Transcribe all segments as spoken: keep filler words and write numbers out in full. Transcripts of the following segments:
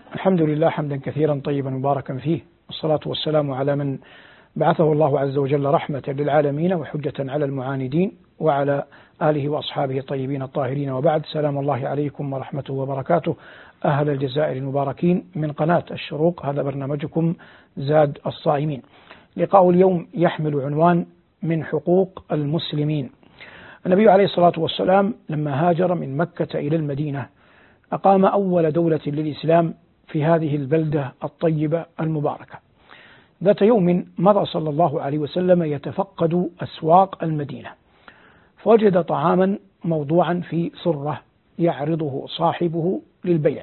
الحمد لله حمدا كثيرا طيبا مباركا فيه، والصلاة والسلام على من بعثه الله عز وجل رحمة للعالمين وحجة على المعاندين، وعلى آله وأصحابه الطيبين الطاهرين، وبعد. سلام الله عليكم ورحمته وبركاته أهل الجزائر المباركين من قناة الشروق. هذا برنامجكم زاد الصائمين. لقاء اليوم يحمل عنوان من حقوق المسلمين. النبي عليه الصلاة والسلام لما هاجر من مكة إلى المدينة أقام أول دولة للإسلام في هذه البلدة الطيبة المباركة. ذات يوم مضى صلى الله عليه وسلم يتفقد أسواق المدينة، فوجد طعاما موضوعا في سرة يعرضه صاحبه للبيع،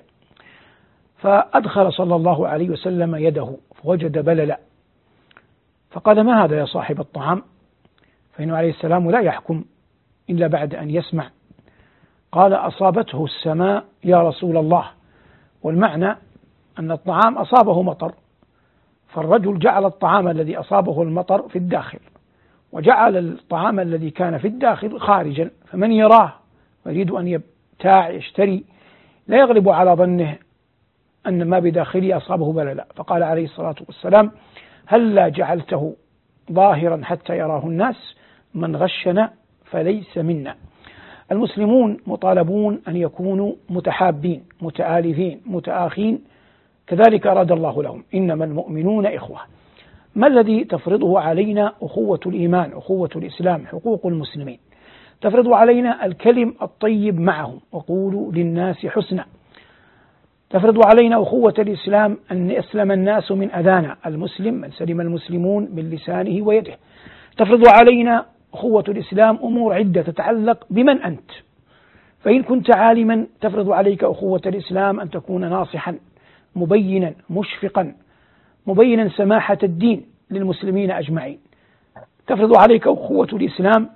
فأدخل صلى الله عليه وسلم يده فوجد بللا، فقال: ما هذا يا صاحب الطعام؟ فإنه عليه السلام لا يحكم إلا بعد أن يسمع. قال: أصابته السماء يا رسول الله. والمعنى أن الطعام أصابه مطر، فالرجل جعل الطعام الذي أصابه المطر في الداخل، وجعل الطعام الذي كان في الداخل خارجا، فمن يراه ويريد أن يبتاع يشتري لا يغلب على ظنه أن ما بداخله أصابه بللا. فقال عليه الصلاة والسلام: هلا جعلته ظاهرا حتى يراه الناس، من غشنا فليس منا. المسلمون مطالبون أن يكونوا متحابين متآلفين متآخين، كذلك أراد الله لهم، إنما المؤمنون إخوة. ما الذي تفرضه علينا أخوة الإيمان، أخوة الإسلام، حقوق المسلمين؟ تفرض علينا الكلم الطيب معهم، وقولوا للناس حسنا. تفرض علينا أخوة الإسلام أن يسلم الناس من أذانا، المسلم من سلم المسلمون من لسانه ويده. تفرض علينا أخوة الإسلام أمور عدة تتعلق بمن أنت، فإن كنت عالما تفرض عليك أخوة الإسلام أن تكون ناصحا مبينا مشفقا مبينا سماحة الدين للمسلمين أجمعين. تفرض عليك أخوة الإسلام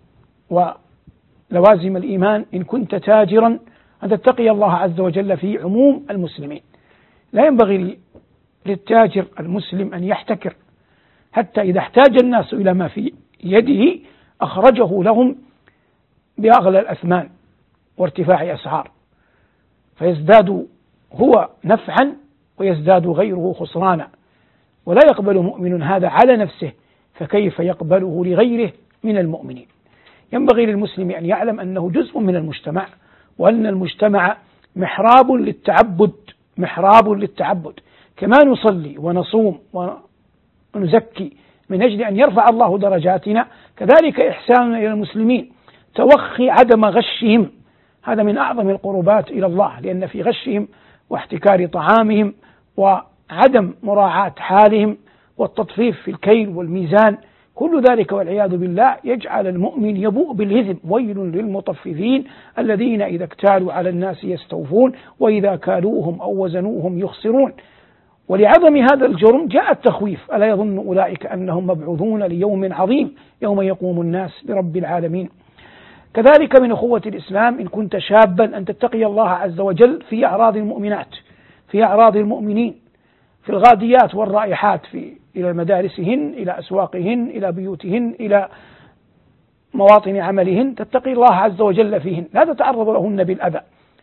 ولوازم الإيمان إن كنت تاجرا أن تتقي الله عز وجل في عموم المسلمين. لا ينبغي للتاجر المسلم أن يحتكر، حتى إذا احتاج الناس إلى ما في يده أخرجه لهم بأغلى الأثمان وارتفاع أسعار، فيزداد هو نفعا ويزداد غيره خسرانا، ولا يقبل مؤمن هذا على نفسه، فكيف يقبله لغيره من المؤمنين؟ ينبغي للمسلم أن يعلم أنه جزء من المجتمع، وأن المجتمع محراب للتعبد محراب للتعبد كما نصلي ونصوم ونزكي من أجل أن يرفع الله درجاتنا، كذلك إحساننا إلى المسلمين، توخي عدم غشهم، هذا من أعظم القربات إلى الله، لأن في غشهم واحتكار طعامهم وعدم مراعاة حالهم والتطفيف في الكيل والميزان، كل ذلك والعياذ بالله يجعل المؤمن يبوء بالإثم. ويل للمطففين الذين إذا اكتالوا على الناس يستوفون وإذا كالوهم أو وزنوهم يخسرون. ولعظم هذا الجرم جاء التخويف: ألا يظن أولئك أنهم مبعوثون ليوم عظيم يوم يقوم الناس برب العالمين. كذلك من أخوة الإسلام إن كنت شابا أن تتقي الله عز وجل في أعراض المؤمنات، في أعراض المؤمنين، في الغاديات والرائحات، في إلى مدارسهن، إلى أسواقهن، إلى بيوتهن، إلى مواطن عملهن، تتقي الله عز وجل فيهن، لا تتعرض لهن بالأذى.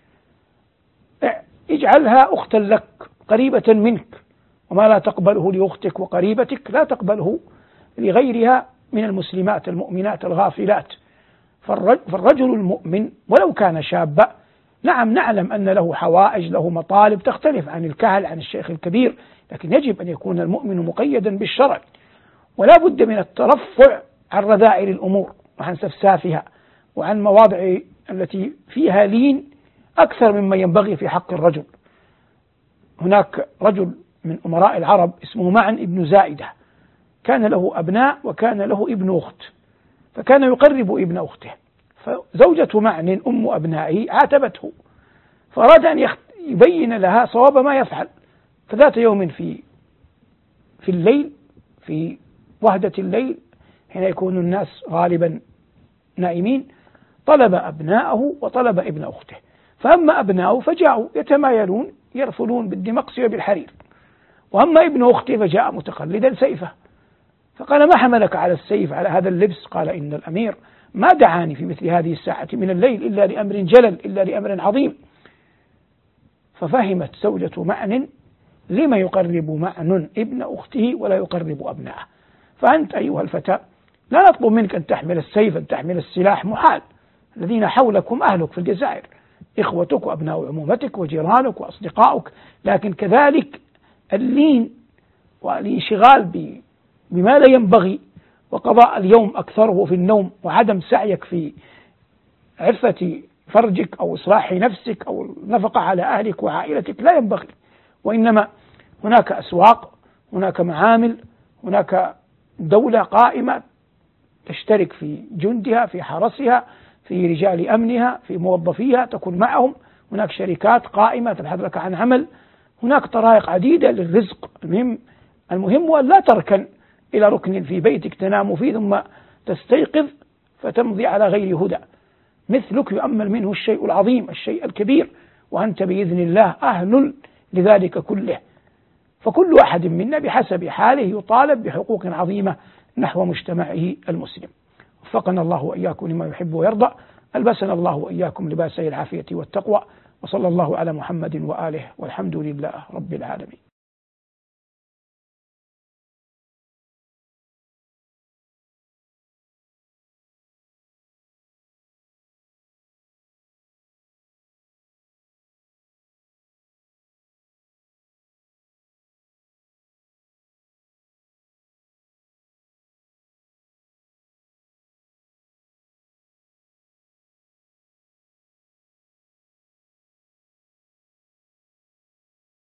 اجعلها أختا لك قريبة منك، وما لا تقبله لأختك وقريبتك لا تقبله لغيرها من المسلمات المؤمنات الغافلات. فالرجل المؤمن ولو كان شابا، نعم نعلم أن له حوائج، له مطالب تختلف عن الكهل عن الشيخ الكبير، لكن يجب أن يكون المؤمن مقيدا بالشرع، ولا بد من الترفع عن رذائل الأمور وعن سفسافها وعن مواضع التي فيها لين أكثر مما ينبغي في حق الرجل. هناك رجل من أمراء العرب اسمه معن ابن زائدة، كان له أبناء وكان له ابن أخت، فكان يقرب ابن أخته، فزوجة معن أم أبنائه عاتبته، فأراد أن يبين لها صواب ما يفعل. فذات يوم في في الليل، في وهدة الليل حين يكون الناس غالبا نائمين، طلب أبناءه وطلب ابن أخته، فأما أبناءه فجاءوا يتمايلون يرفلون بالدمقس وبالحرير، وأما ابن أخته فجاء متقلدا سيفه، فقال: ما حملك على السيف، على هذا اللبس؟ قال: إن الأمير ما دعاني في مثل هذه الساعة من الليل إلا لأمر جلل، إلا لأمر عظيم. ففهمت زوجة معن لما يقرب معن ابن أخته ولا يقرب أبنائه. فأنت أيها الفتى لا نطلب منك أن تحمل السيف، أن تحمل السلاح، محال. الذين حولكم أهلك في الجزائر، إخوتك وأبناء عمومتك وجيرانك وأصدقائك، لكن كذلك اللين والانشغال بما لا ينبغي وقضاء اليوم أكثره في النوم وعدم سعيك في عفة فرجك أو إصلاح نفسك أو النفقة على أهلك وعائلتك لا ينبغي. وإنما هناك أسواق، هناك معامل، هناك دولة قائمة تشترك في جندها، في حرسها، في رجال أمنها، في موظفيها تكون معهم، هناك شركات قائمة تبحث لك عن عمل، هناك طرائق عديدة للرزق. المهم المهم أن لا تركن إلى ركن في بيتك تنام فيه ثم تستيقظ فتمضي على غير هدى. مثلك يؤمل منه الشيء العظيم، الشيء الكبير، وأنت بإذن الله أهل لذلك كله. فكل واحد منا بحسب حاله يطالب بحقوق عظيمة نحو مجتمعه المسلم. وفقنا الله وإياكم لما يحب ويرضى، ألبسنا الله وإياكم لباسي العافية والتقوى، وصلى الله على محمد وآله، والحمد لله رب العالمين.